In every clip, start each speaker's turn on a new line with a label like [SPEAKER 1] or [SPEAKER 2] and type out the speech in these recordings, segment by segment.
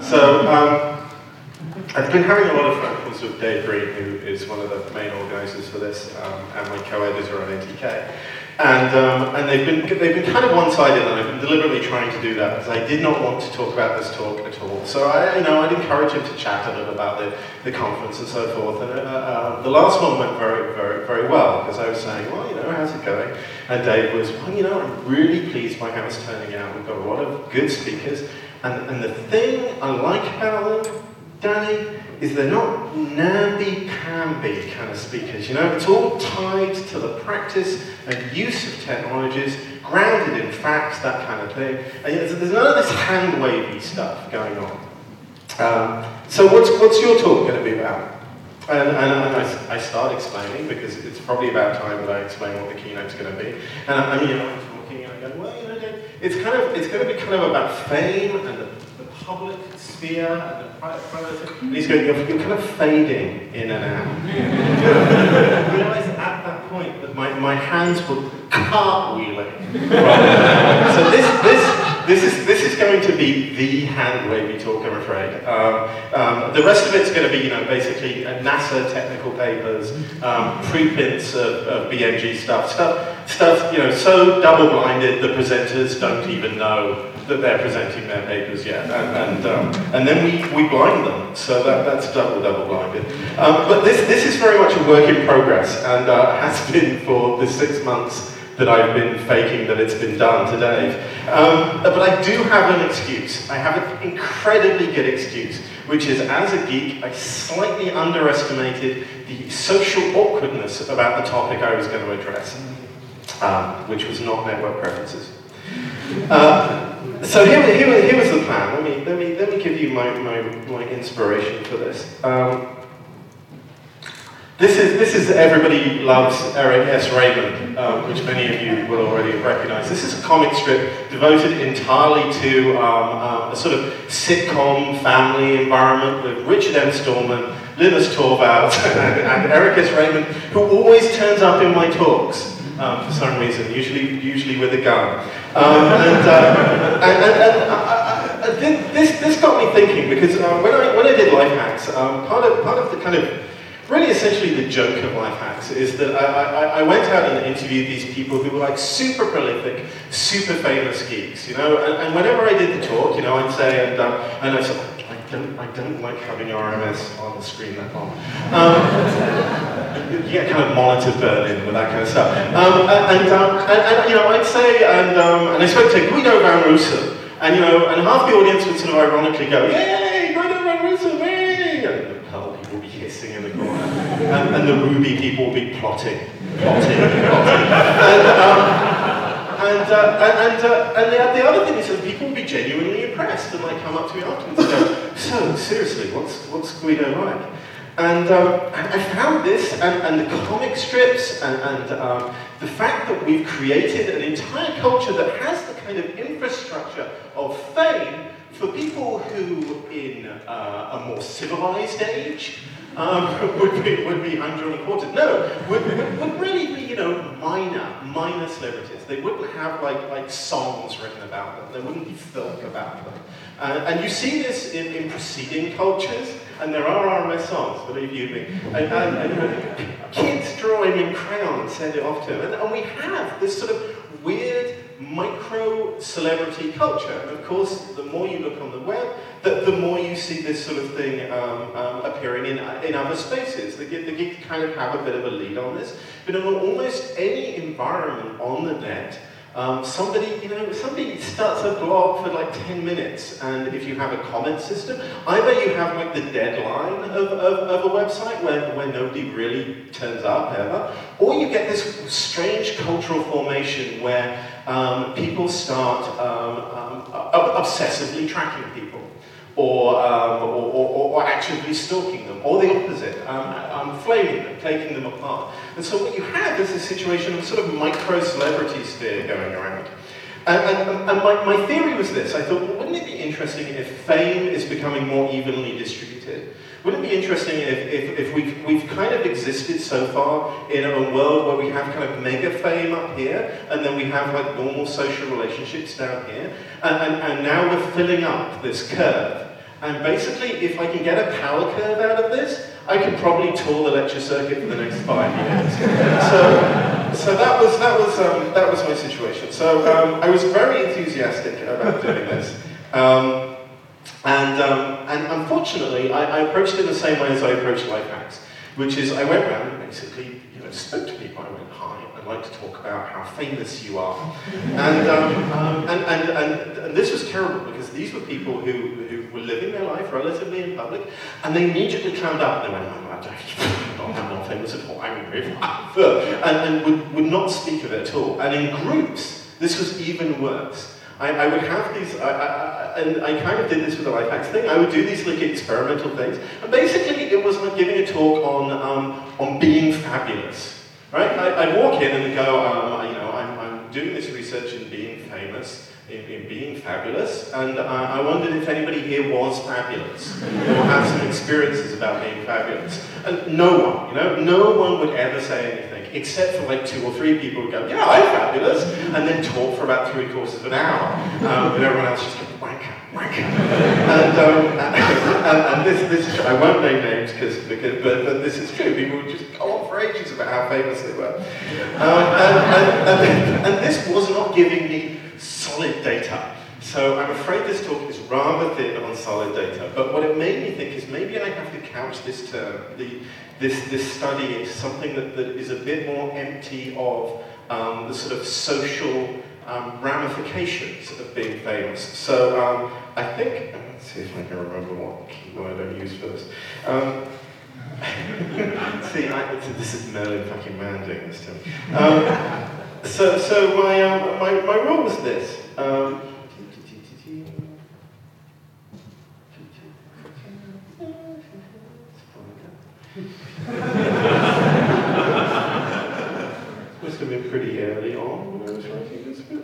[SPEAKER 1] So I've been having a lot of phone calls with Dave Green, who is one of the main organisers for this, and my co-editor on ATK. And they've been kind of one-sided, and I've been deliberately trying to do that because I did not want to talk about this talk at all. So I'd encourage him to chat a little about the conference and so forth. And the last one went very, very, very well because I was saying, well, how's it going? And Dave was, well, I'm really pleased by how it's turning out. We've got a lot of good speakers, and the thing I like about them, Danny, is they're not namby-pamby kind of speakers, It's all tied to the practice and use of technologies, grounded in facts, that kind of thing. And there's none of this hand-wavy stuff going on. So what's your talk going to be about? And I start explaining, because it's probably about time that I explain what the keynote's going to be. And I'm talking, and I go, well, it's going to be kind of about fame and the public sphere and the private. And he's going, you're kind of fading in and out. I realised at that point that my hands were cartwheeling. So this is going to be the hand-wavy talk, I'm afraid. The rest of it's going to be, basically NASA technical papers, preprints of BMG stuff, so double-blinded the presenters don't even know that they're presenting their papers yet, and then we blind them, so that's double-blinded. But this is very much a work in progress, and has been for the 6 months that I've been faking that it's been done today. But I do have an excuse. I have an incredibly good excuse, which is, as a geek, I slightly underestimated the social awkwardness about the topic I was going to address, which was not network preferences. So here was the plan. Let me give you my inspiration for this. This is Everybody Loves Eric S. Raymond, which many of you will already recognize. This is a comic strip devoted entirely to a sort of sitcom family environment with Richard M. Stallman, Linus Torvalds, and Eric S. Raymond, who always turns up in my talks. For some reason, usually with a gun. This got me thinking, because when I did Life Hacks, part of the kind of, really essentially the joke of Life Hacks is that I went out and interviewed these people who were like super prolific, super famous geeks, and whenever I did the talk, I'd say, and I said, I don't like having RMS on the screen that long. You get kind of monitor burn-in with that kind of stuff. I'd say, and I spoke to Guido van Rossum, and half the audience would sort of ironically go, yay, Guido van Rossum, yay! And the Perl people would be hissing in the corner, and the Ruby people would be plotting. And the other thing is that people will be genuinely impressed and come up to me afterwards and go, so seriously, what's Guido like? And I found this and the comic strips and the fact that we've created an entire culture that has the kind of infrastructure of fame for people who, in a more civilized age, would be underreported. No, would really be minor celebrities. They wouldn't have like songs written about them. There wouldn't be film about them. And you see this in preceding cultures, and there are RMS songs, believe you me. And kids drawing in crayon and send it off to them. And we have this sort of weird micro-celebrity culture. And of course, the more you look on the web, the more you see this sort of thing appearing in other spaces. The geeks kind of have a bit of a lead on this. But in almost any environment on the net, somebody starts a blog for 10 minutes, and if you have a comment system, either you have the deadline of a website where nobody really turns up ever, or you get this strange cultural formation where people start obsessively tracking people, or actively stalking them, or the opposite, flaming them, taking them apart. And so what you have is a situation of sort of micro-celebrity sphere going around. And my theory was this. I thought, well, wouldn't it be interesting if fame is becoming more evenly distributed? Wouldn't it be interesting if we've kind of existed so far in a world where we have kind of mega fame up here, and then we have normal social relationships down here, and now we're filling up this curve. And basically, if I can get a power curve out of this, I could probably tour the lecture circuit for the next 5 years. So that was my situation. So I was very enthusiastic about doing this. And unfortunately, I approached it the same way as I approached Lifehacks, which is I went around and basically spoke to people. I went, hi, I'd like to talk about how famous you are. And this was terrible because these were people who were living their life relatively in public, and they immediately clammed up and they went, I'm not famous at all, I'm very and would not speak of it at all. And in groups, this was even worse. I would have these, and I kind of did this with the Lifehacks thing, I would do these like experimental things, and basically it was like giving a talk on being fabulous, right? I'd walk in and go, I'm doing this research in being famous, in being fabulous, and I wondered if anybody here was fabulous, or had some experiences about being fabulous. And no one, no one would ever say anything, except for like 2 or 3 people who go, yeah, I'm fabulous, and then talk for about 3/4 of an hour, and everyone else just goes, wanker, wanker. And this is true. I won't name names, but this is true. People would just go on for ages about how famous they were. And this was not giving me solid data. So I'm afraid this talk is rather thin on solid data, but what it made me think is maybe I have to couch this term, this study, into something that is a bit more empty of the sort of social ramifications of being famous. So I think, let's see if I can remember what keyword I use first. See, this is Merlin fucking Man doing this to me. So my rule was this. Must have been pretty early on when I was writing this bit.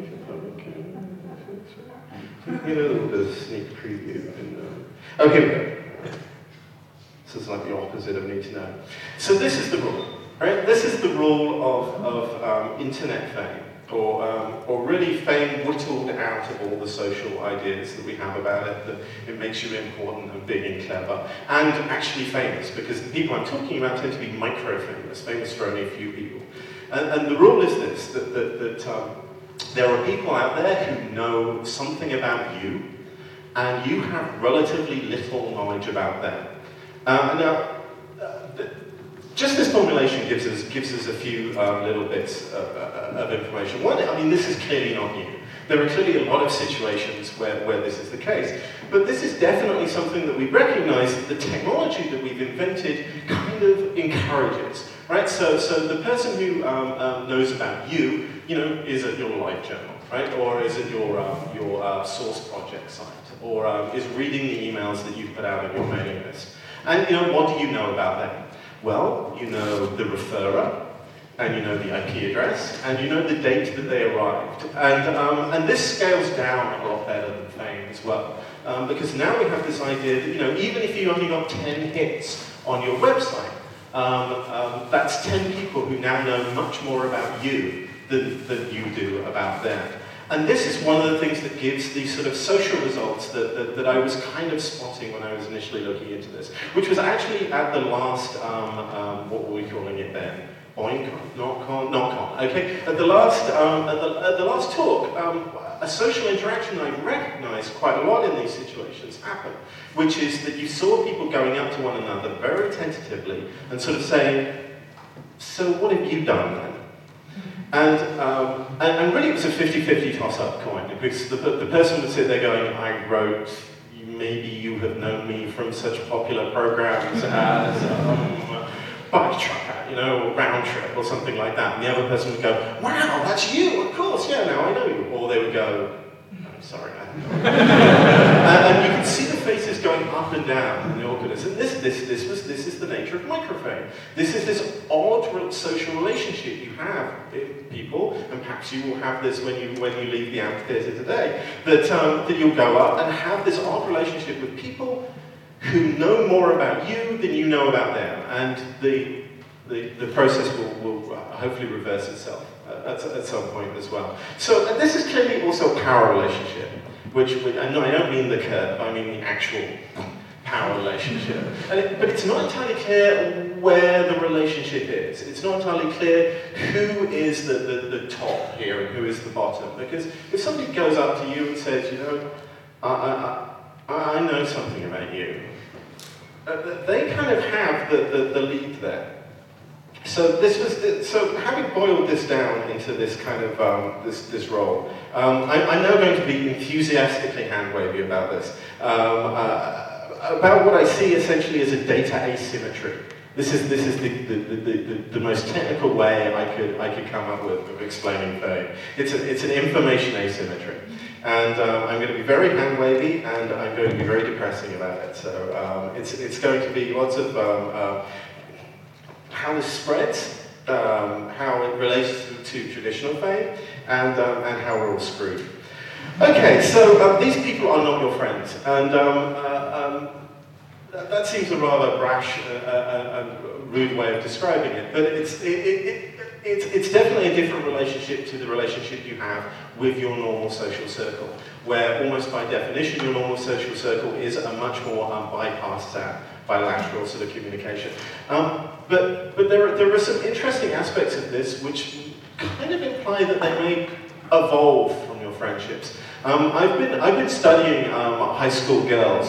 [SPEAKER 1] Get a little bit of sneak preview. Okay, we go. This is like the opposite of need to know. So this is the rule, right? This is the rule of internet fame, or really fame whittled out of all the social ideas that we have about it, that it makes you important and big and clever, and actually famous, because the people I'm talking about tend to be micro-famous, famous for only a few people. And the rule is this, that there are people out there who know something about you, and you have relatively little knowledge about them. Just this formulation gives us a few little bits of information. One, I mean, this is clearly not new. There are clearly a lot of situations where this is the case. But this is definitely something that we recognize that the technology that we've invented kind of encourages, right? So the person who knows about you, is at your LiveJournal, right? Or is at your source project site, or is reading the emails that you've put out on your mailing list. And what do you know about them? Well, you know the referrer, and you know the IP address, and you know the date that they arrived. And this scales down a lot better than fame as well. Because now we have this idea that, even if you only got 10 hits on your website, that's 10 people who now know much more about you than you do about them. And this is one of the things that gives these sort of social results that I was kind of spotting when I was initially looking into this, which was actually at the last, what were we calling it then? Boingcon? NotCon, okay? At the last talk, a social interaction I recognized quite a lot in these situations happened, which is that you saw people going up to one another very tentatively and sort of saying, so what have you done then? And really it was a 50-50 toss-up coin, because the person would sit there going, I wrote, maybe you have known me from such popular programs as Bike Tracker, or Round Trip, or something like that. And the other person would go, wow, that's you, of course, yeah, now I know you. Or they would go, I'm sorry, I don't know. And you can see the faces going up and down in the awkwardness. And this is the nature of microfame. This is this odd social relationship you have with people, and perhaps you will have this when you leave the amphitheatre today, that you'll go up and have this odd relationship with people who know more about you than you know about them, and the process will hopefully reverse itself. at some point as well. So and this is clearly also a power relationship, which and no, I don't mean the curve, I mean the actual power relationship. But it's not entirely clear where the relationship is. It's not entirely clear who is the top here and who is the bottom. Because if somebody goes up to you and says, you know, I know something about you, they kind of have the lead there. So so having boiled this down into this kind of this role, I'm now going to be enthusiastically hand-wavy about this. About what I see essentially as a data asymmetry. This is the most technical way I could come up with of explaining fame. It's an information asymmetry, and I'm going to be very hand wavy, and I'm going to be very depressing about it. So it's going to be lots of how this spreads, how it relates to traditional fame, and how we're all screwed. Okay, so these people are not your friends, and that seems a rather brash and rude way of describing it, but it's definitely a different relationship to the relationship you have with your normal social circle, where almost by definition your normal social circle is a much more bypassed that bilateral sort of communication. But there are some interesting aspects of this which kind of imply that they may evolve from your friendships. I've been studying high school girls,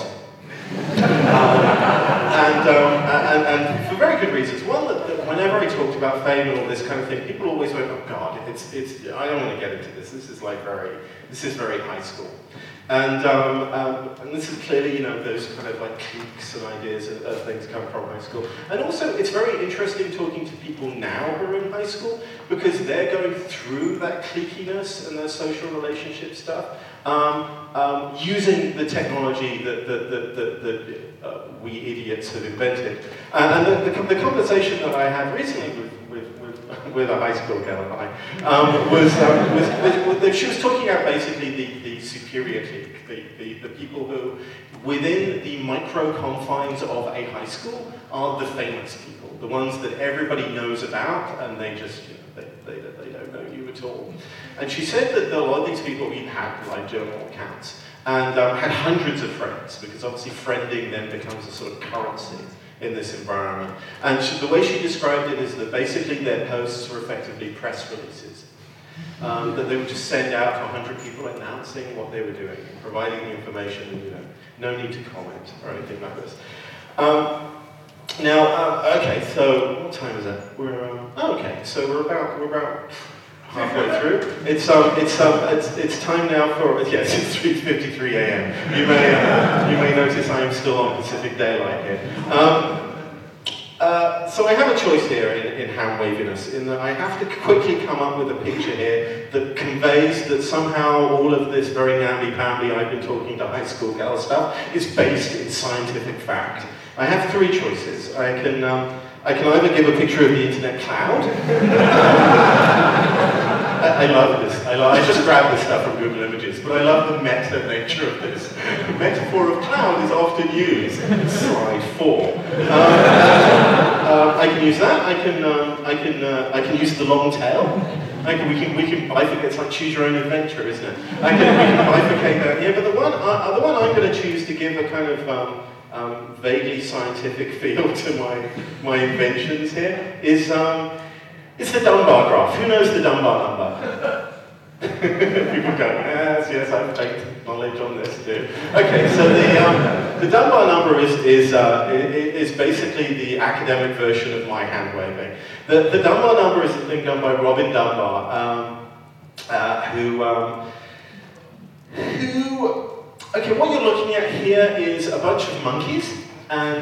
[SPEAKER 1] and for very good reasons. One, that whenever I talked about fame and all this kind of thing, people always went, "Oh God, I don't want to get into this. This is very high school." And this is clearly, you know, those kind of like cliques and ideas of things come from high school. And also, it's very interesting talking to people now who are in high school, because they're going through that cliquiness and their social relationship stuff, using the technology that we idiots have invented. And the conversation that I had recently with a high school girl and I was she was talking about basically the superior clique, the people who, within the micro confines of a high school, are the famous people, the ones that everybody knows about, and they just, you know, they don't know you at all. And she said that a lot of these people even had like journal accounts and had hundreds of friends, because obviously friending then becomes a sort of currency in this environment. And the way she described it is that basically their posts were effectively press releases. That they would just send out to 100 people announcing what they were doing, providing the information, and, you know, no need to comment or anything like this. Okay, so what time is it? Okay, so we're about halfway through. It's time now for, yes, it's 3:53 a.m. You may notice I am still on Pacific Daylight here. So I have a choice here in hand waviness, in that I have to quickly come up with a picture here that conveys that somehow all of this very namby-pamby I've been talking to high school girl stuff is based in scientific fact. I have three choices. I can either give a picture of the internet cloud. I love this. I just grabbed this stuff from Google Images, but I love the meta nature of this. The metaphor of cloud is often used in slide 4. I can use that. I can use the long tail. We can bifurcate. It's like choose your own adventure, isn't it? We can bifurcate that here. But the one I'm going to choose to give a kind of vaguely scientific feel to my inventions here is it's the Dunbar graph. Who knows the Dunbar number? People go, yes, I've taken knowledge on this too. Okay, so the Dunbar number is basically the academic version of my hand waving. The Dunbar number is a thing done by Robin Dunbar, okay, what you're looking at here is a bunch of monkeys, and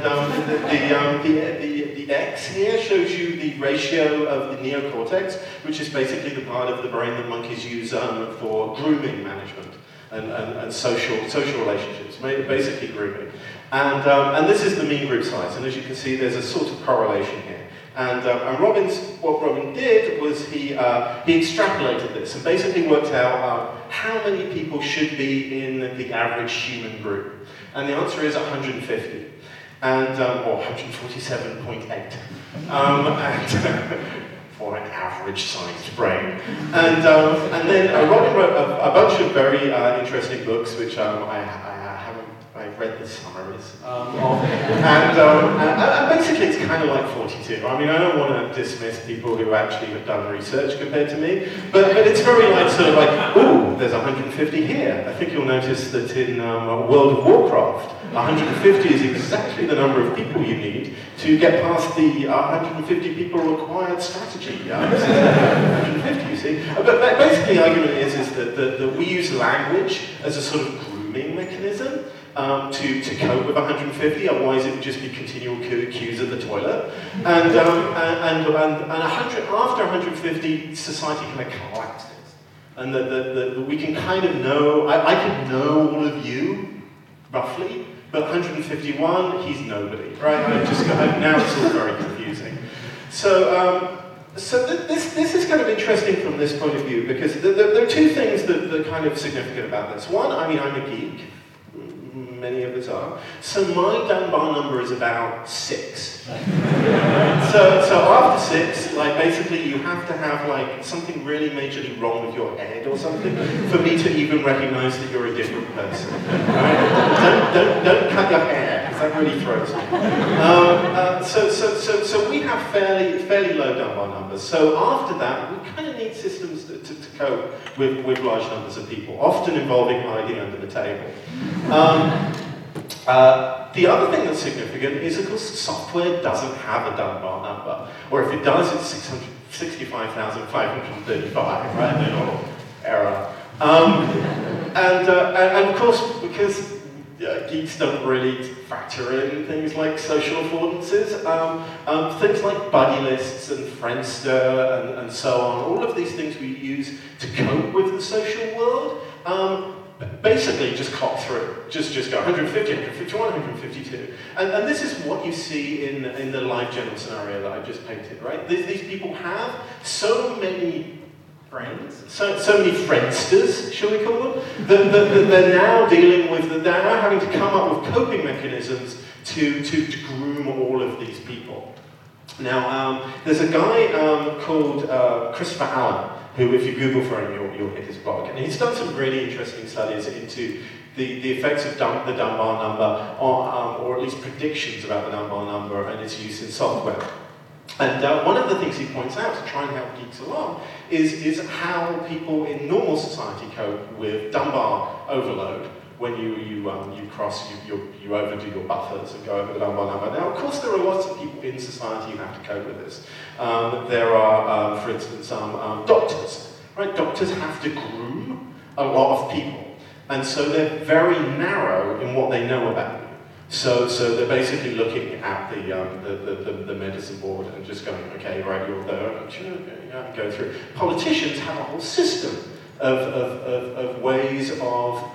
[SPEAKER 1] the X here shows you the ratio of the neocortex, which is basically the part of the brain that monkeys use for grooming management and social relationships, basically grooming. And this is the mean group size, and as you can see, there's a sort of correlation here. And what Robin did was he extrapolated this and basically worked out how many people should be in the average human group. And the answer is 150. And, or 147.8. for an average-sized brain. And then Robin wrote a bunch of very interesting books, which I've read the summaries of, and basically it's kind of like 42. I mean, I don't want to dismiss people who actually have done research compared to me, but it's very like sort of like, ooh, there's 150 here. I think you'll notice that in World of Warcraft, 150 is exactly the number of people you need to get past the 150 people required strategy. 150, you see. But basically the argument is that we use language as a sort of grooming mechanism to cope with 150, otherwise it would just be continual queues at the toilet. And 100, after 150, society kind of collapses. And we can kind of know, I can know all of you, roughly, but 151, he's nobody, right? Now it's all very confusing. So this is kind of interesting from this point of view, because there are two things that are kind of significant about this. One, I mean, I'm a geek. Many of us are. So my Dunbar number is about 6. So after 6, like basically you have to have like something really majorly wrong with your head or something for me to even recognize that you're a different person. Right? Don't cut your hair, because that really throws me. So we have fairly low Dunbar numbers. So after that, we kind of need systems to cope with large numbers of people, often involving hiding under the table. The other thing that's significant is, of course, software doesn't have a Dunbar number, or if it does, it's 665,535, right? No error. And of course, because geeks don't really factor in things like social affordances, things like buddy lists and Friendster and so on, all of these things we use to cope with the social world, basically just clock through. Just go 150, 151, 152. And this is what you see in the live general scenario that I've just painted, right? These people have so many friends, so many friendsters, shall we call them, that they're now dealing with, they're now having to come up with coping mechanisms to groom all of these people. Now, there's a guy called Christopher Allen, who, if you Google for him, you'll hit his blog. And he's done some really interesting studies into the effects of the Dunbar number, or at least predictions about the Dunbar number and its use in software. And one of the things he points out to try and help geeks along is how people in normal society cope with Dunbar overload when you overdo your buffers and go over the Dunbar number. Now, of course, there are lots of people in society who have to cope with this. There are, for instance, doctors. Right? Doctors have to groom a lot of people, and so they're very narrow in what they know about you. So they're basically looking at the medicine board and just going, okay, right, you're there, and go through. Politicians have a whole system of ways of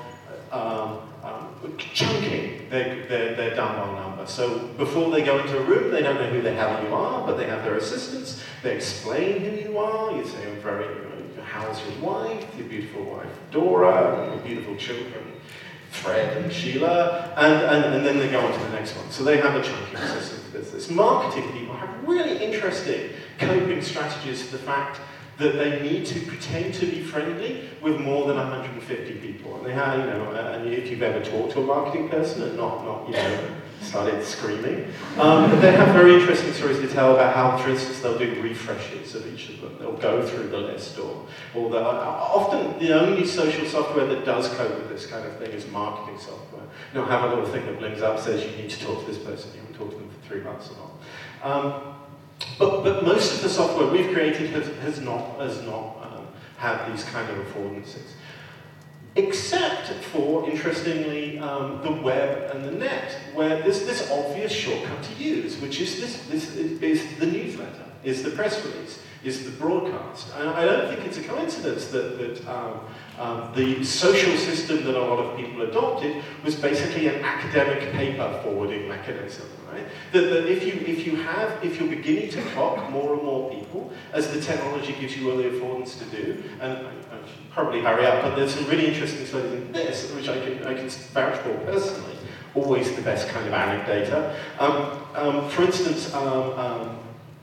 [SPEAKER 1] chunking their Dunbar number. So before they go into a room, they don't know who the hell you are, but they have their assistants. They explain who you are. You say, I'm very, how's your wife, your beautiful wife Dora, your beautiful children Fred and Sheila, and then they go on to the next one. So they have a chunking system for this. Marketing people have really interesting coping strategies for the fact that they need to pretend to be friendly with more than 150 people. And they have, and if you've ever talked to a marketing person and not started screaming, they have very interesting stories to tell about how, for instance, they'll do refreshes of each of them. They'll go through the list, or often the only social software that does cope with this kind of thing is marketing software. You'll have a little thing that blinks up, says you need to talk to this person, you haven't talked to them for 3 months or not. But most of the software we've created has not had these kind of affordances. Except for, interestingly, the web and the net, where there's this obvious shortcut to use, which is this is the newsletter, is the press release, is the broadcast. And I don't think it's a coincidence that the social system that a lot of people adopted was basically an academic paper forwarding mechanism, right? That if you're beginning to clock more and more people, as the technology gives you all the affordance to do, and I should probably hurry up, but there's some really interesting studies in this, which I can vouch for personally, always the best kind of anecdata. For instance, people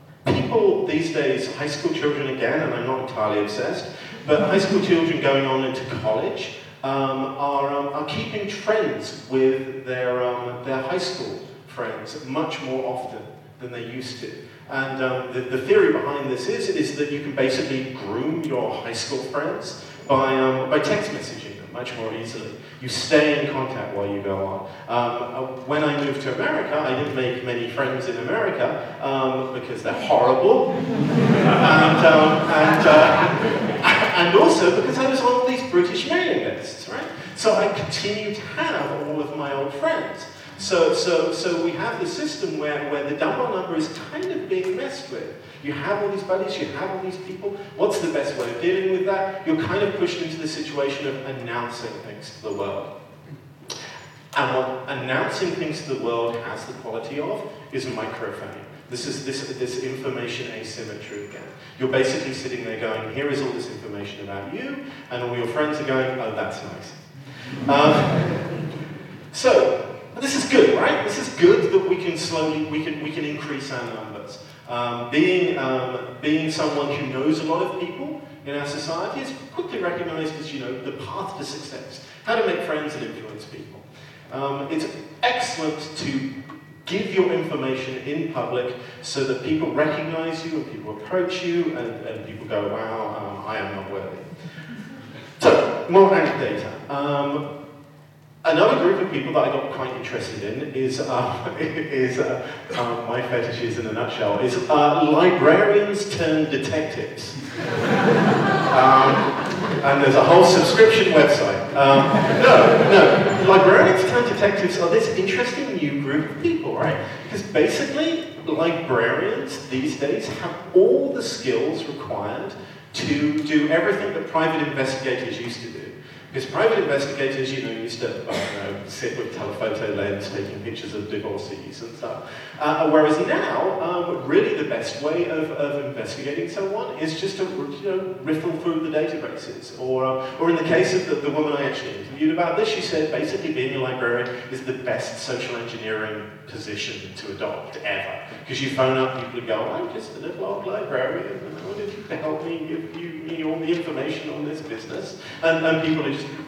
[SPEAKER 1] people these days, high school children again, and I'm not entirely obsessed, but high school children going on into college are keeping friends with their high school friends much more often than they used to. And the theory behind this is that you can basically groom your high school friends by text messaging them much more easily. You stay in contact while you go on. When I moved to America, I didn't make many friends in America because they're horrible, and also because I was on all these British mailing lists, right? So I continue to have all of my old friends. So we have the system where the Dunbar number is kind of being messed with. You have all these buddies, you have all these people. What's the best way of dealing with that? You're kind of pushed into the situation of announcing things to the world. And what announcing things to the world has the quality of is microfaming. This is this information asymmetry again. You're basically sitting there going, here is all this information about you, and all your friends are going, oh, that's nice. So this is good, right? This is good that we can increase our numbers. Being someone who knows a lot of people in our society is quickly recognized as, the path to success. How to make friends and influence people. It's excellent to give your information in public so that people recognize you and people approach you and people go, wow, I am not worthy. So, more data. Another group of people that I got quite interested in is my fetishes in a nutshell, is librarians turned detectives. And there's a whole subscription website. No, librarians turned detectives are this interesting new group of people, right? Because basically, librarians these days have all the skills required to do everything that private investigators used to do. Because private investigators, used to sit with telephoto lens taking pictures of divorcees and stuff. Whereas now, really the best way of investigating someone is just to riffle through the databases. Or in the case of the woman I actually interviewed about this, she said basically being a librarian is the best social engineering position to adopt ever. Because you phone up people and go, I'm just a little old librarian, and I wanted you to help me give me all the information on this business. And people are just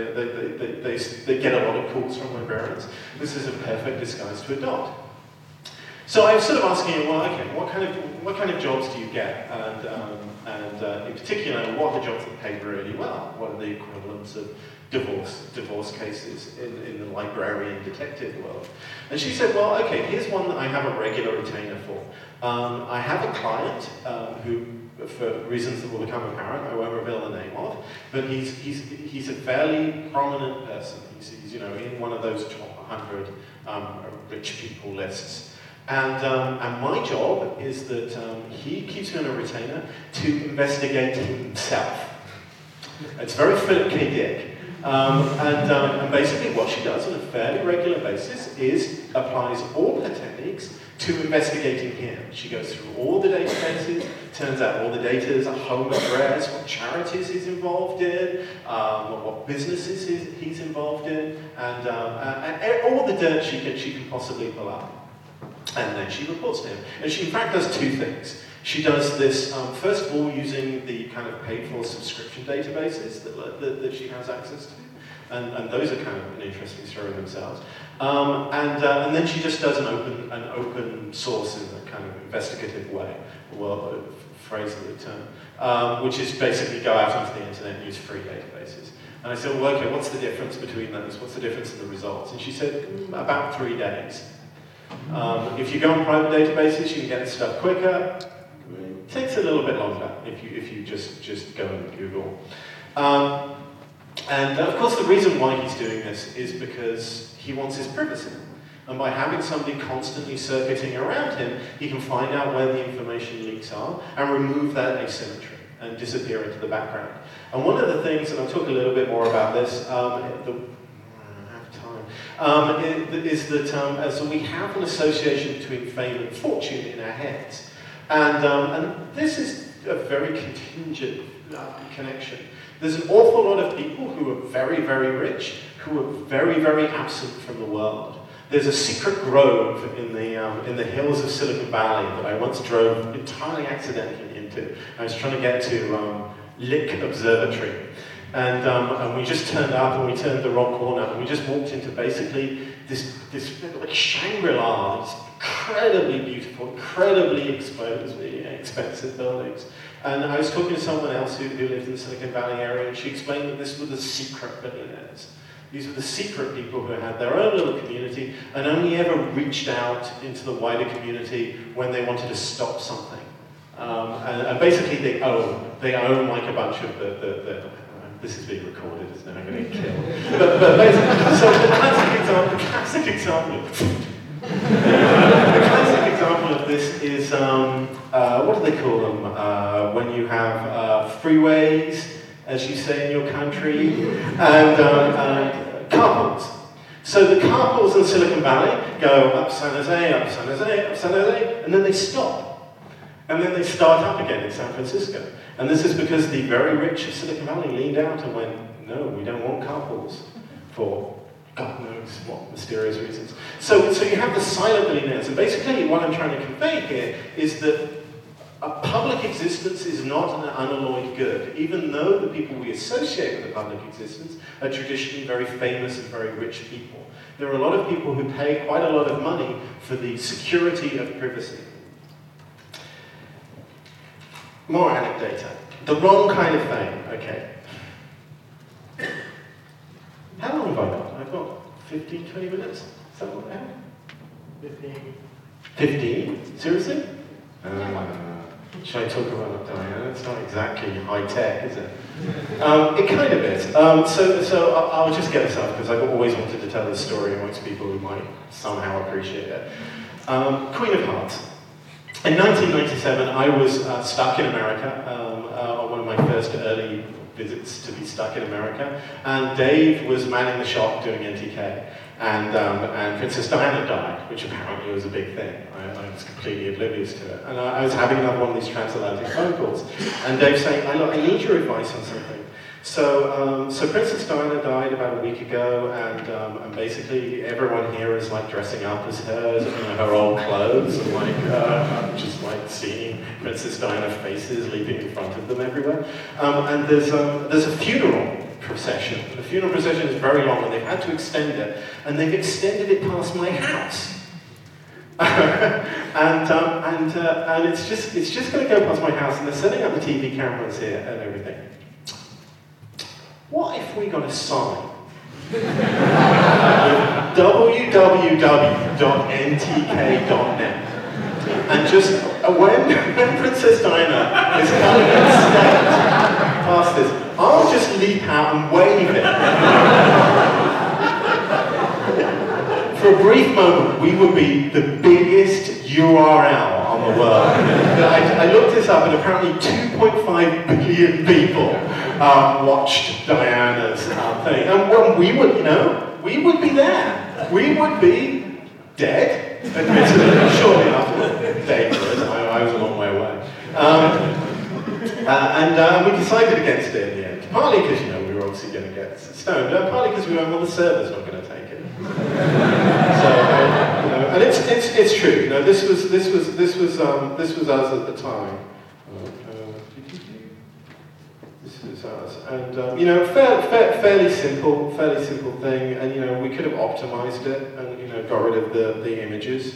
[SPEAKER 1] they get a lot of calls from librarians. This is a perfect disguise to adopt. So I was sort of asking, well, okay, what kind of jobs do you get, and in particular, what are the jobs that pay really well? What are the equivalents of divorce cases in the librarian detective world? And she said, well, okay, here's one that I have a regular retainer for. I have a client who, for reasons that will become apparent, I won't reveal the name of, but he's a fairly prominent person. He's in one of those top 100 rich people lists. And my job is that he keeps me on a retainer to investigate himself. It's very Philip K. Dick. And basically what she does on a fairly regular basis is applies all her techniques to investigating him. She goes through all the databases, turns out all the data is a home address, what charities he's involved in, what businesses he's involved in, and all the dirt she can possibly pull up. And then she reports to him. And she in fact does two things. She does this, first of all, using the kind of paid-for subscription databases that she has access to. And those are kind of an interesting story themselves. And then she just does an open source in a kind of investigative way, well, phrase of the term, which is basically go out onto the internet and use free databases. And I said, well, okay, what's the difference between those? What's the difference in the results? And she said, about 3 days. If you go on private databases, you can get stuff quicker. It takes a little bit longer if you just go and Google. And of course the reason why he's doing this is because he wants his privacy. And by having somebody constantly circuiting around him, he can find out where the information leaks are and remove that asymmetry and disappear into the background. And one of the things, and I'll talk a little bit more about this, is that so we have an association between fame and fortune in our heads. And this is a very contingent connection. There's an awful lot of people who are very, very rich, who are very, very absent from the world. There's a secret grove in the hills of Silicon Valley that I once drove entirely accidentally into. I was trying to get to Lick Observatory. And we just turned up and we turned the wrong corner and we just walked into basically this like Shangri-La, these incredibly beautiful, incredibly expensive buildings. And I was talking to someone else who lived in the Silicon Valley area, and she explained that this were the secret billionaires. These were the secret people who had their own little community and only ever reached out into the wider community when they wanted to stop something. And basically they own like a bunch of the this is being recorded, it's never going to get killed. But basically, so the classic example of this is, what do they call them? When you have freeways, as you say in your country, and carpools. So the carpools in Silicon Valley go up San Jose, up San Jose, up San Jose, and then they stop. And then they start up again in San Francisco. And this is because the very rich of Silicon Valley leaned out and went, no, we don't want carpools for God knows what mysterious reasons. So you have the silent billionaires. And basically what I'm trying to convey here is that a public existence is not an unalloyed good, even though the people we associate with a public existence are traditionally very famous and very rich people. There are a lot of people who pay quite a lot of money for the security of privacy. More anecdata. The wrong kind of fame. Okay. How long have I got? I've got 15, 20 minutes? Is that what I have? 15. 15? Seriously? Should I talk about Diana? It's not exactly high tech, is it? It kind of is. So I'll just get this up because I've always wanted to tell this story amongst people who might somehow appreciate it. Queen of Hearts. In 1997, I was stuck in America on one of my first early visits to be stuck in America, and Dave was manning the shop doing NTK, and Princess Diana died, which apparently was a big thing. I was completely oblivious to it, and I was having another one of these transatlantic phone calls, and Dave saying, I need your advice on something. So Princess Diana died about a week ago, and basically everyone here is like dressing up as her, her old clothes, and like I'm just like seeing Princess Diana faces leaping in front of them everywhere. And there's a funeral procession. The funeral procession is very long, and they've had to extend it, and they've extended it past my house. And it's just going to go past my house, and they're setting up the TV cameras here and everything. What if we got a sign? www.ntk.net. And just when Princess Diana is coming in state past this, I'll just leap out and wave it. For a brief moment, we would be the biggest URL on the world. I looked this up, and apparently 2.5 billion people watched Diana's thing. And when we would, we would be there. We would be dead, admittedly, shortly after. Dangerous. I was a long way away. And we decided against it in the end. Partly because, we were obviously going to get stoned. Partly because we went, well, the server's not going to take it. So, and it's true. This was us at the time. This is us, and fairly simple thing. And we could have optimized it and got rid of the images.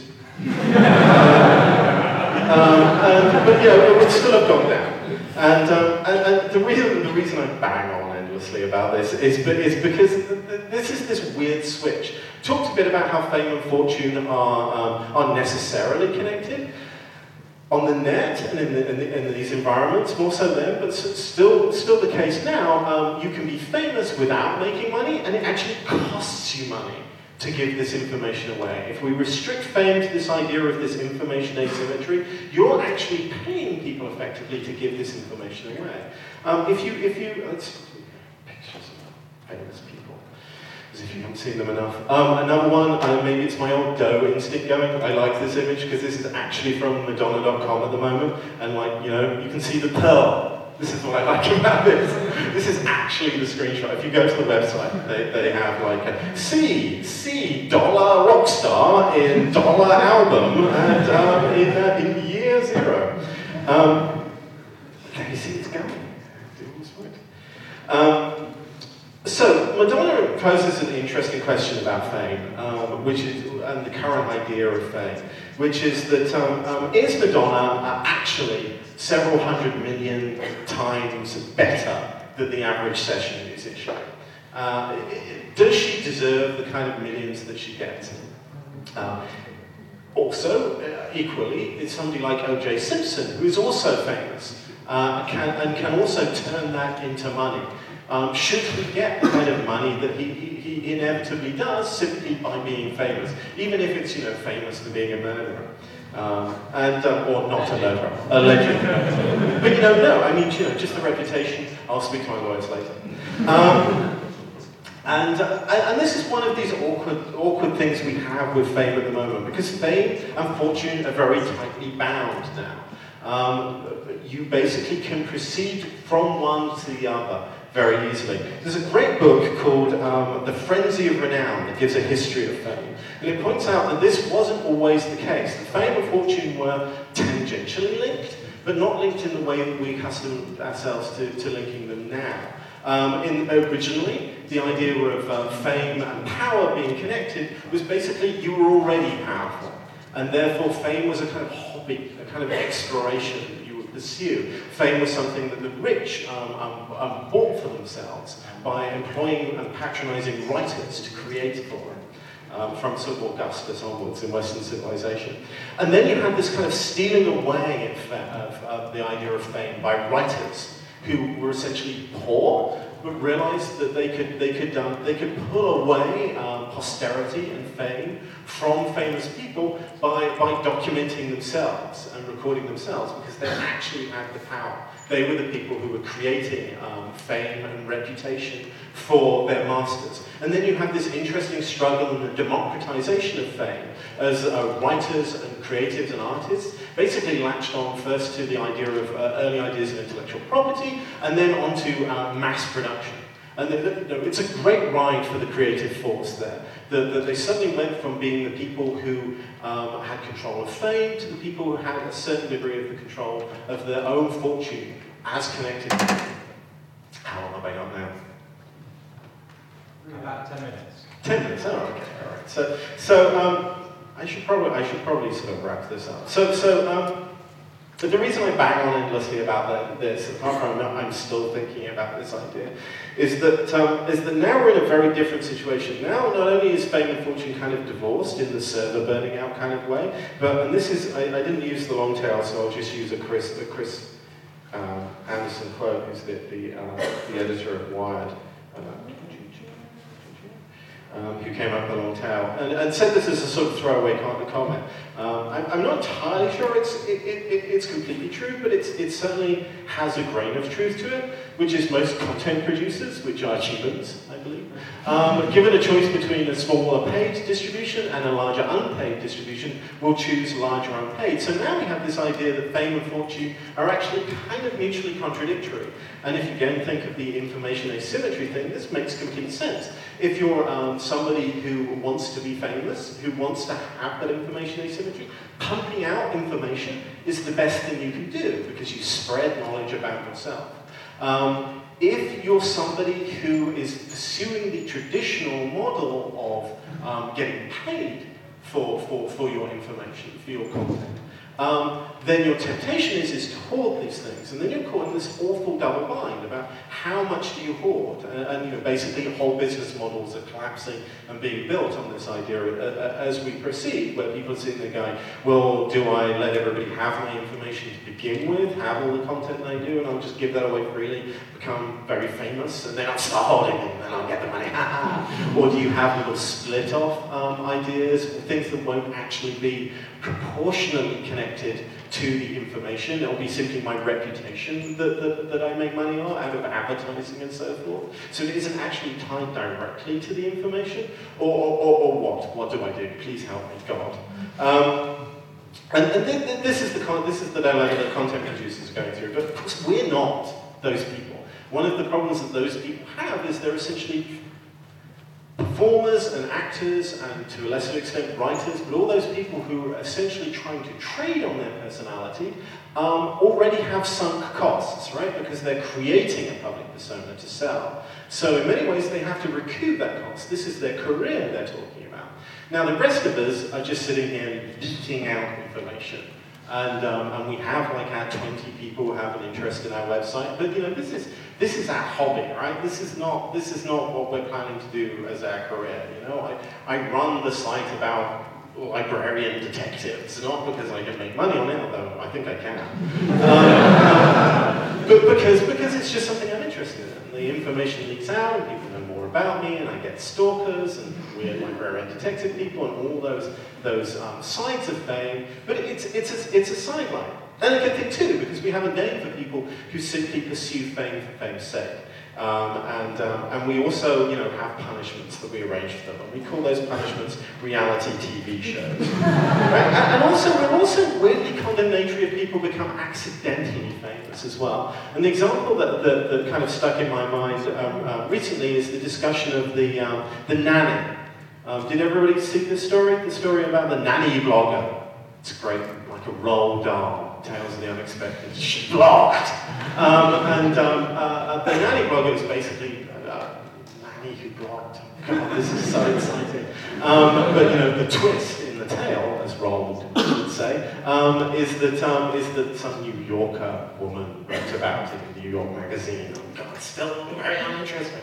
[SPEAKER 1] But it would still have gone down. And the reason I bang on endlessly about this is because this is this weird switch. Talked a bit about how fame and fortune are necessarily connected on the net and in these environments, more so then, but still the case now. You can be famous without making money, and it actually costs you money to give this information away. If we restrict fame to this idea of this information asymmetry, you're actually paying people effectively to give this information away. If you let's see pictures of famous people, as if you haven't seen them enough. Another one, maybe it's my old dough instinct going. I like this image because this is actually from Madonna.com at the moment, and you can see the pearl This is what I like about this. This is actually the screenshot. If you go to the website, they have like a see dollar rock star in dollar album and in year 0. Can you see it's going? So Madonna poses an interesting question about fame, which is and the current idea of fame, which is that is Madonna actually several hundred million times better than the average session musician? Does she deserve the kind of millions that she gets? Also, equally, it's somebody like O.J. Simpson, who is also famous, can also turn that into money. Should he get the kind of money that he inevitably does simply by being famous, even if it's famous for being a murderer, or not a murderer, a legend. But no, I mean just the reputation. I'll speak to my lawyers later. And this is one of these awkward things we have with fame at the moment, because fame and fortune are very tightly bound now. You basically can proceed from one to the other very easily. There's a great book called The Frenzy of Renown that gives a history of fame. And it points out that this wasn't always the case. The fame and fortune were tangentially linked, but not linked in the way that we accustom ourselves to linking them now. Originally, the idea of fame and power being connected was basically you were already powerful, and therefore fame was a kind of hobby, a kind of exploration that you would pursue. Fame was something that the rich bought for themselves by employing and patronizing writers to create for them. From sort of Augustus onwards in Western civilization. And then you had this kind of stealing away of the idea of fame by writers who were essentially poor, but realized that they could pull away posterity and fame from famous people by documenting themselves and recording themselves, because they actually had the power. They were the people who were creating fame and reputation for their masters. And then you have this interesting struggle in the democratization of fame as writers and creatives and artists basically latched on first to the idea of early ideas of intellectual property, and then onto mass production. And it's a great ride for the creative force there. They suddenly went from being the people who had control of fame to the people who had a certain degree of the control of their own fortune as connected to them. How long have I got now?
[SPEAKER 2] About 10 minutes.
[SPEAKER 1] 10 minutes, oh, okay, all right. So I should probably sort of wrap this up. But the reason I bang on endlessly about this, apart from I'm still thinking about this idea, is that now we're in a very different situation. Now, not only is fame and fortune kind of divorced in the server burning out kind of way, and this is, I didn't use the long tail, so I'll just use a Chris Anderson quote, who's the editor of Wired. Who came up with a long tail, and said this as a sort of throwaway comment. I'm not entirely sure it's completely true, but it certainly has a grain of truth to it, which is most content producers, which are humans, I believe, given a choice between a smaller paid distribution and a larger unpaid distribution, will choose larger unpaid. So now we have this idea that fame and fortune are actually kind of mutually contradictory. And if you again think of the information asymmetry thing, this makes complete sense. If you're somebody who wants to be famous, who wants to have that information asymmetry, pumping out information is the best thing you can do, because you spread knowledge about yourself. If you're somebody who is pursuing the traditional model of getting paid for your information, for your content, then your temptation is to hoard these things, and then you're caught in this awful double bind about how much do you hoard, and basically whole business models are collapsing and being built on this idea as we proceed, where people are sitting there going, well, do I let everybody have my information to begin with, have all the content they do, and I'll just give that away freely, become very famous, and then I'll start holding them, and then I'll get the money, or do you have little split-off ideas, things that won't actually be proportionally connected to the information? It'll be simply my reputation that I make money on, out of advertising and so forth. So it isn't actually tied directly to the information, or what? What do I do? Please help me, God. And this is the dilemma that content producers are going through. But of course, we're not those people. One of the problems that those people have is they're essentially performers and actors, and to a lesser extent writers, but all those people who are essentially trying to trade on their personality already have sunk costs, right? Because they're creating a public persona to sell. So in many ways they have to recoup that cost. This is their career they're talking about. Now the rest of us are just sitting here leaking out information. And we have like our 20 people who have an interest in our website, but you know, this is our hobby, right? This is not what we're planning to do as our career. You know, I run the site about librarian detectives, not because I can make money on it, although I think I can, but because it's just something I'm interested in. The information leaks out, and people know more about me, and I get stalkers and weird librarian detective people, and all those sides of fame. But it's a sideline, and a good thing too, because we have a name for people who simply pursue fame for fame's sake. And we also, you know, have punishments that we arrange for them, and we call those punishments reality TV shows. Right? And also, we're also weirdly condemnatory if people become accidentally famous as well. And the example that kind of stuck in my mind recently is the discussion of the nanny. Did everybody see this story? The story about the nanny blogger. It's great, like a Roald Dahl. Tales of the Unexpected. She blocked! The nanny blogger is basically nanny who blocked. God, this is so exciting. But you know, the twist in the tale, as Roald would say, is that some New Yorker woman wrote about it in New York Magazine. Oh God, it's still very uninteresting.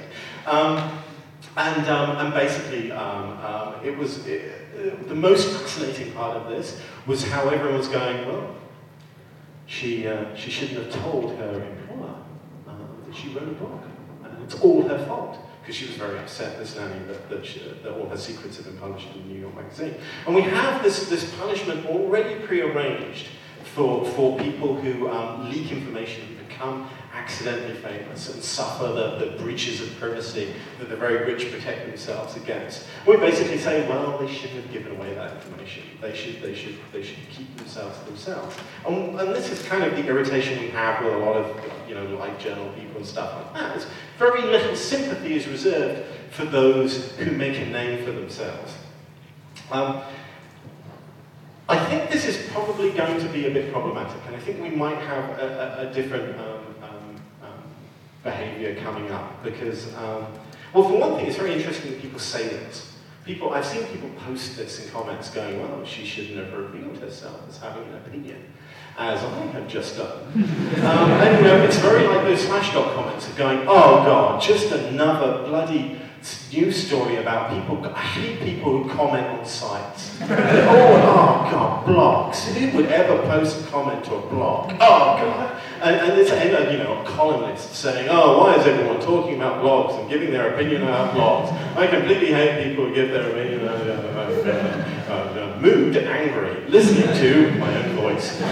[SPEAKER 1] And basically, it was the most fascinating part of this was how everyone was going, well, she shouldn't have told her employer that she wrote a blog, and it's all her fault, because she was very upset, this nanny, that all her secrets had been published in the New York Magazine. And we have this punishment already prearranged for people who leak information and become accidentally famous and suffer the breaches of privacy that the very rich protect themselves against. We basically say, well, they shouldn't have given away that information. They should keep themselves to themselves. And this is kind of the irritation we have with a lot of, you know, like journal people and stuff like that. It's very little sympathy is reserved for those who make a name for themselves. I think this is probably going to be a bit problematic, and I think we might have a different behavior coming up, because, well, for one thing, it's very interesting that people say this. I've seen people post this in comments going, well, she shouldn't have revealed herself as having an opinion, as I have just done. And you know, it's very like those Slashdot comments of going, oh God, just another bloody news story about people. I hate people who comment on sites. oh God, blogs. Who would ever post a comment to a blog? Oh God. And it's you know, a columnist saying, oh, why is everyone talking about blogs and giving their opinion about blogs? I completely hate people who give their opinion mood angry, listening to my own voice. So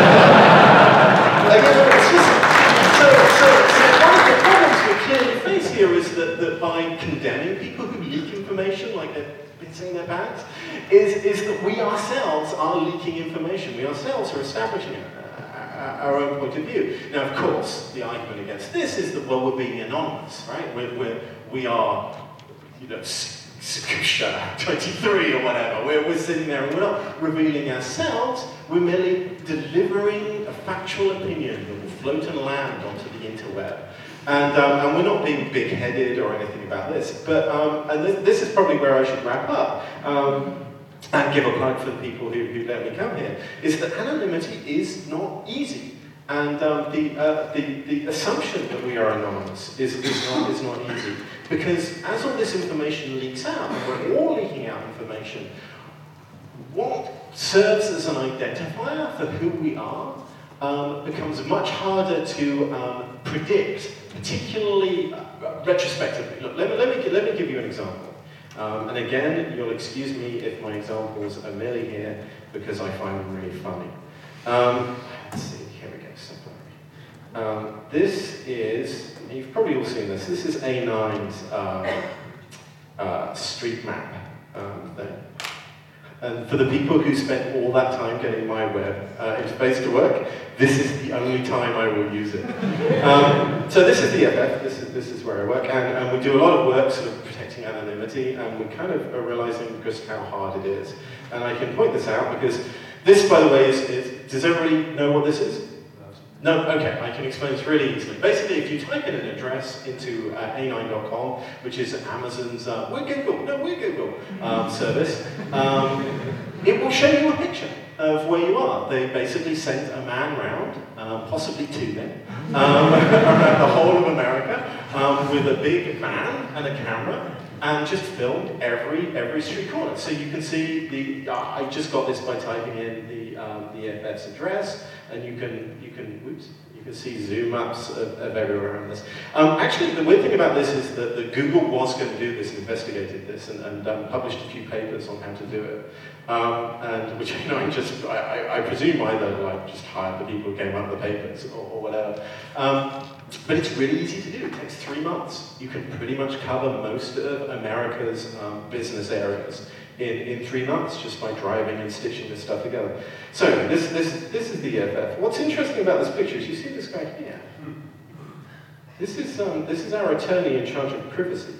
[SPEAKER 1] one of the problems we clearly face here is that by condemning people who leak information, like they've been saying they're bad, is that we ourselves are leaking information. We ourselves are establishing our own point of view. Now, of course, the argument against this is that, well, we're being anonymous, right? We are, you know, Sakusha 23 or whatever. We're sitting there and we're not revealing ourselves. We're merely delivering a factual opinion that will float and land onto the interweb. And we're not being big-headed or anything about this. But and this is probably where I should wrap up. And give a plug for the people who let me come here, is that anonymity is not easy. And the assumption that we are anonymous is not easy. Because as all this information leaks out, and we're all leaking out information, what serves as an identifier for who we are becomes much harder to predict, particularly retrospectively. Look, let me give you an example. And again, you'll excuse me if my examples are merely here because I find them really funny. Let's see, here we go, this is, you've probably all seen this, this is A9's street map thing. And for the people who spent all that time getting my web interface to work, this is the only time I will use it. So this is the EFF, this is where I work, and we do a lot of work sort of protecting anonymity, and we kind of are realizing just how hard it is. And I can point this out because this, by the way, does everybody know what this is? No? Okay, I can explain this really easily. Basically, if you type in an address into a9.com, which is Amazon's we're Google service, it will show you a picture of where you are. They basically sent a man round, possibly two men, around the whole of America with a big van and a camera, and just filmed every street corner. So you can see I just got this by typing in the EFF's address, and you can see zoom ups of everywhere around this. Actually, the weird thing about this is that Google was going to do this, investigated this, and published a few papers on how to do it. And which I presume either just hired the people who came up with the papers or whatever. But it's really easy to do. It takes 3 months. You can pretty much cover most of America's business areas in 3 months just by driving and stitching this stuff together. So this is the EFF. What's interesting about this picture is you see this guy here. This is our attorney in charge of privacy.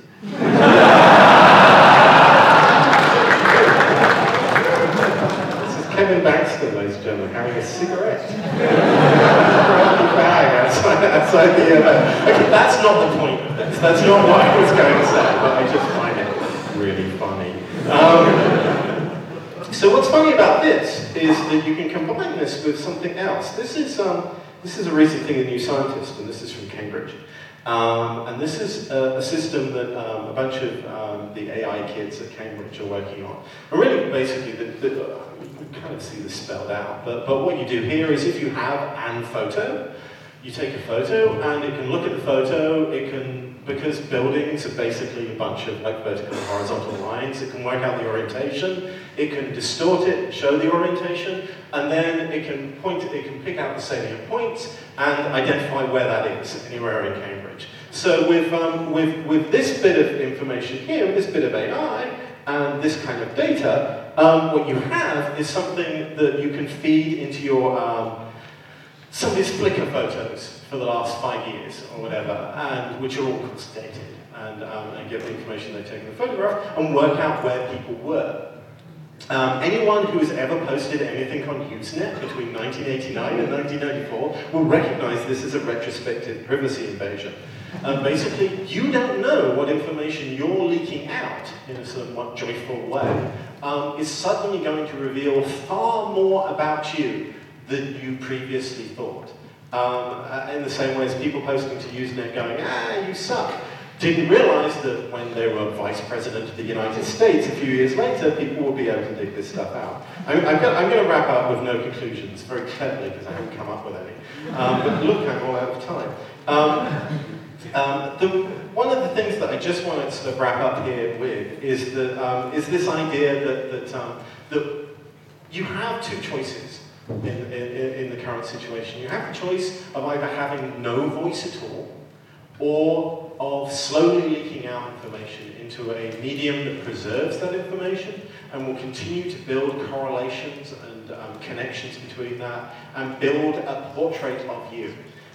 [SPEAKER 1] Kevin Baxter, ladies and gentlemen, having a cigarette. Bag outside the okay, that's not the point of this. That's not what I was going to say, but I just find it really funny. So what's funny about this is that you can combine this with something else. This is a recent thing in New Scientist, and this is from Cambridge. And this is a system that a bunch of the AI kids at Cambridge are working on. And really, basically, you can kind of see this spelled out, but what you do here is if you have an photo, you take a photo, and it can look at the photo, because buildings are basically a bunch of vertical and horizontal lines, it can work out the orientation, it can distort it, show the orientation, and then it can pick out the salient points and identify where that is anywhere in Cambridge. So with this bit of information here, with this bit of AI, and this kind of data, what you have is something that you can feed into your somebody's Flickr photos for the last 5 years or whatever, and which are all dated, and get the information they've taken the photograph and work out where people were. Anyone who has ever posted anything on Usenet between 1989 and 1994 will recognize this as a retrospective privacy invasion. Basically, you don't know what information you're leaking out in a somewhat joyful way is suddenly going to reveal far more about you than you previously thought. In the same way as people posting to Usenet going, you suck, didn't realize that when they were Vice President of the United States a few years later, people will be able to dig this stuff out. I'm going to wrap up with no conclusions, very cleverly, because I haven't come up with any. But look, I'm all out of time. One of the things that I just want to sort of wrap up here with is this idea that you have two choices in the current situation. You have the choice of either having no voice at all, or of slowly leaking out information into a medium that preserves that information and will continue to build correlations and connections between that and build a portrait of you.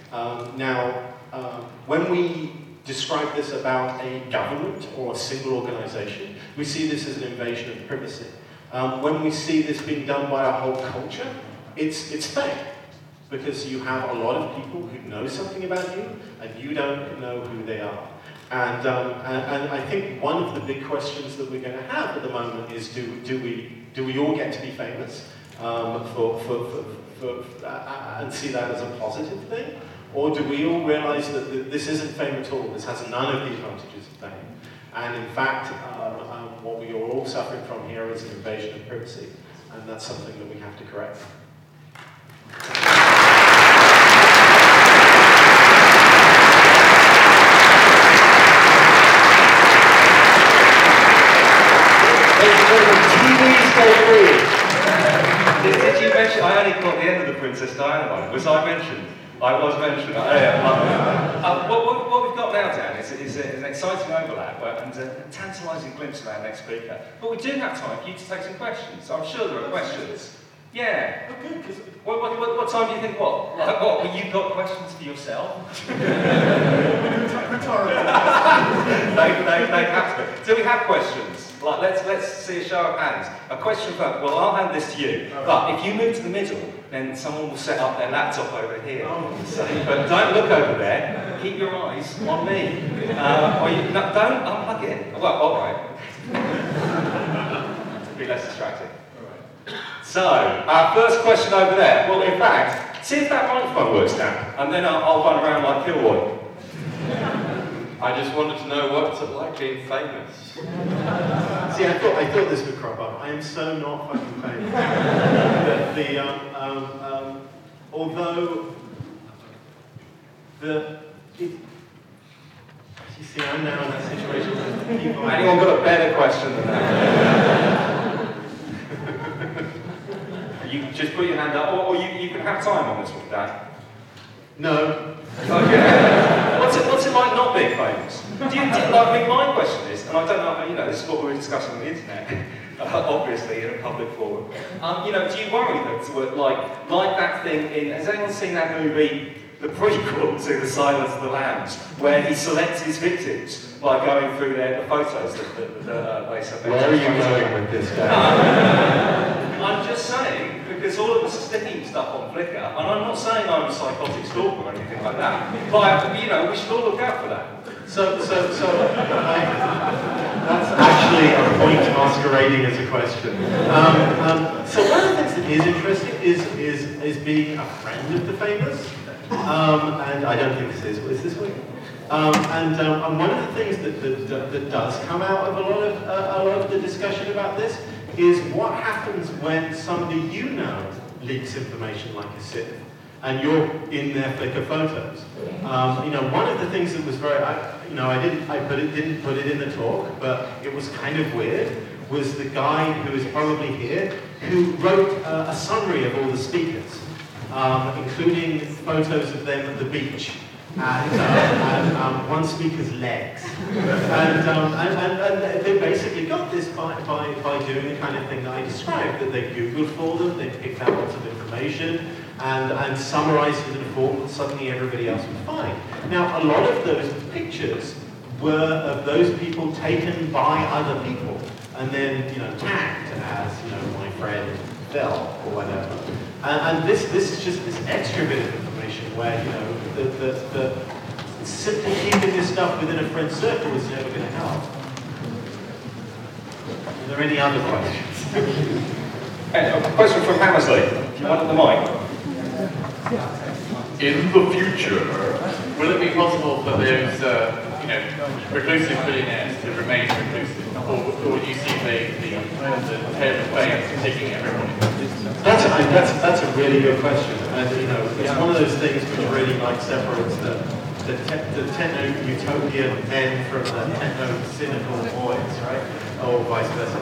[SPEAKER 1] When we describe this about a government or a single organization, we see this as an invasion of privacy. When we see this being done by a whole culture, it's fake, because you have a lot of people who know something about you, and you don't know who they are. And I think one of the big questions that we're going to have at the moment is, do we all get to be famous and see that as a positive thing? Or do we all realize that this isn't fame at all? This has none of the advantages of fame. And in fact, what we are all suffering from here is an invasion of privacy. And that's something that we have to correct.
[SPEAKER 2] Did you mention, I only caught the end of the Princess Diana one. Was I mentioned? I was mentioning that. What we've got now, Dan, is an exciting overlap and a tantalising glimpse of our next speaker. But we do have time for you to take some questions. I'm sure there are questions. Yeah.
[SPEAKER 1] Okay, because
[SPEAKER 2] what time do you think? What? Well, you've got questions for yourself?
[SPEAKER 1] rhetorical.
[SPEAKER 2] they have to. Do we have questions? Like, let's see a show of hands. A question first. Well, I'll hand this to you.
[SPEAKER 1] Right.
[SPEAKER 2] But if you move to the middle, then someone will set up their laptop over here.
[SPEAKER 1] Oh.
[SPEAKER 2] So, but don't look over there. Keep your eyes on me. Or don't unplug it. Well, all right. Be less distracting. So, our first question over there. Well, in fact, see if that microphone works now, and then I'll run around like Kilroy.
[SPEAKER 1] I just wanted to know what's it like being famous. See, I thought this would crop up. I am so not fucking famous. Although you see, I'm now in that situation where people.
[SPEAKER 2] Anyone got a better question than that? You just put your hand up, or you can have time on this one, Dan.
[SPEAKER 1] No.
[SPEAKER 2] Okay. What's it like not being famous? I mean, my question is, and I don't know, this is what we were discussing on the internet, obviously in a public forum. Do you worry that, like that thing has anyone seen that movie, the prequel to The Silence of the Lambs, where he selects his victims by going through the photos that they sent?
[SPEAKER 1] Where are you going with this guy?
[SPEAKER 2] I'm just saying, because all of us are sticking stuff on Flickr, and I'm not saying I'm a psychotic stalker or anything like that, but we should all look out for that.
[SPEAKER 1] So that's actually a point masquerading as a question. So one of the things that is interesting is being a friend of the famous, and I don't think this is this week. And one of the things that does come out of a lot of the discussion about this is what happens when somebody you know leaks information like a sieve, and you're in their Flickr photos. One of the things that was very, I didn't put it in the talk, but it was kind of weird, was the guy who is probably here, who wrote a summary of all the speakers, including photos of them at the beach. And one speaker's legs, and they basically got this by doing the kind of thing that I described, that they Googled for them, they picked out lots of information, and summarized it in a form that suddenly everybody else would find. Now, a lot of those pictures were of those people taken by other people, and then tagged as my friend Phil or whatever. And this is just this extra bit of information where the simply keeping this stuff within a friend circle is never going to help. Are there any other questions?
[SPEAKER 2] A question from Hammersley. Do you want the mic?
[SPEAKER 3] In the future, will it be possible for those, reclusive billionaires to remain reclusive, or will you see the tail of fame taking everybody?
[SPEAKER 1] That's a really good question, and it's one of those things which really separates the techno-utopian men from the techno-cynical boys, right? Or vice versa.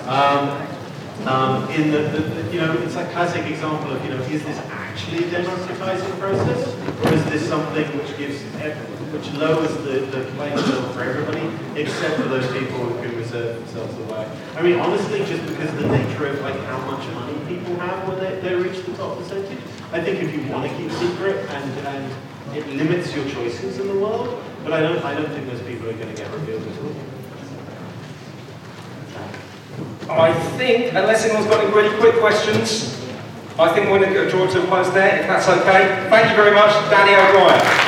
[SPEAKER 1] It's a classic example of, is this actually a democratizing process, or is this something which lowers the playing field for everybody, except for those people who can reserve themselves away? I mean, honestly, just because of the nature of how much money people have when they reach the top percentage, I think if you want to keep secret and it limits your choices in the world, but I don't think those people are going to get revealed at all.
[SPEAKER 2] I think, unless anyone's got any really quick questions, I think we're going to draw to a close there, if that's okay. Thank you very much, Danny O'Brien.